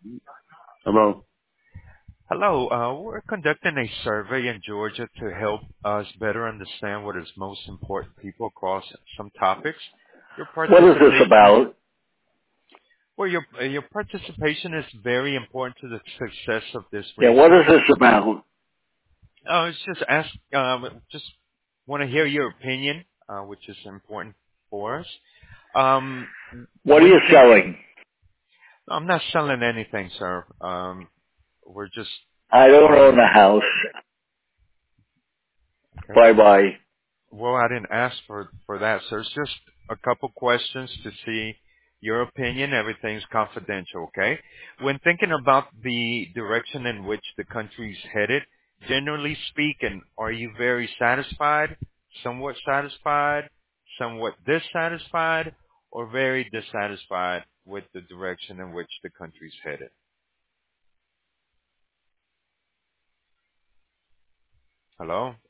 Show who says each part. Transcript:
Speaker 1: Hello.
Speaker 2: Hello. We're conducting a survey in Georgia to help us better understand what is most important to people across some topics. Your
Speaker 1: What is this
Speaker 2: participation is
Speaker 1: about?
Speaker 2: your participation is very important to the success of this
Speaker 1: Yeah, what is
Speaker 2: research.
Speaker 1: this about?
Speaker 2: It's just want to hear your opinion, which is important for us. Um,
Speaker 1: What are
Speaker 2: when
Speaker 1: you
Speaker 2: thinking,
Speaker 1: selling?
Speaker 2: I'm not selling anything, sir. We're just
Speaker 1: I don't own
Speaker 2: calling.
Speaker 1: a house.
Speaker 2: Okay.
Speaker 1: Bye bye.
Speaker 2: Well, I didn't ask for that, sir. It's just a couple questions to see your opinion. Everything's confidential, okay? When thinking about the direction in which the country's headed, generally speaking, are you very satisfied, somewhat dissatisfied, or very dissatisfied with the direction in which the country's headed? Hello?